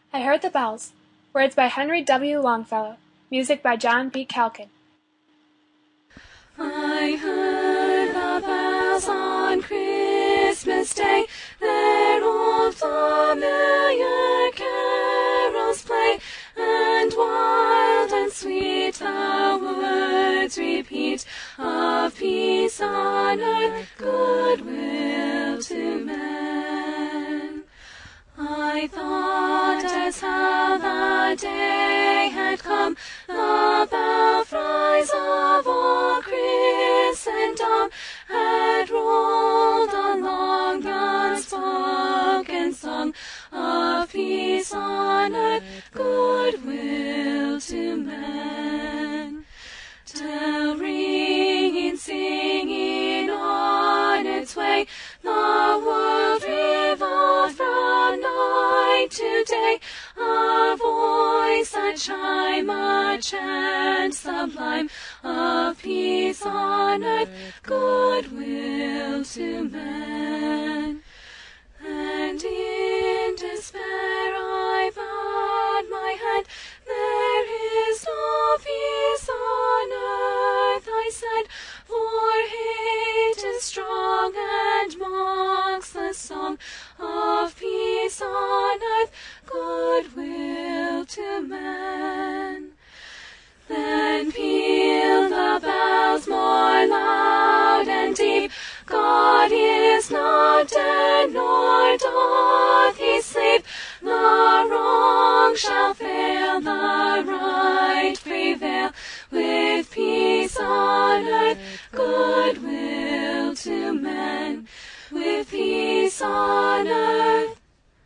I Heard the Bells. Words by Henry W. Longfellow. Music by John B. Calkin. I heard the bells on Christmas Day, their old familiar carols play, and wild and sweet the words repeat of peace on earth, goodwill to men. I thought as how the day had come, the belfries of all Christendom had rolled along the unspoken song of peace on earth, goodwill to men. Till ringing, singing on its way, the world revolved from night to day, a voice, a chime, a chant sublime of peace on earth, goodwill to men. And in despair I bowed my head, there is no peace on earth, I said, for hate is strong and mocks the song of peace on earth, goodwill to men. Then peal the bells more loud and deep, God is not dead, nor doth he sleep. The wrong shall fail, the right prevail, with peace on earth, goodwill to men. With peace on earth,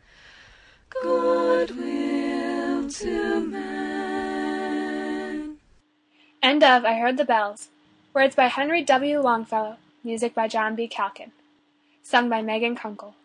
goodwill to men. End of I Heard the Bells. Words by Henry W. Longfellow. Music by John B. Calkin. Sung by Megan Kunkel.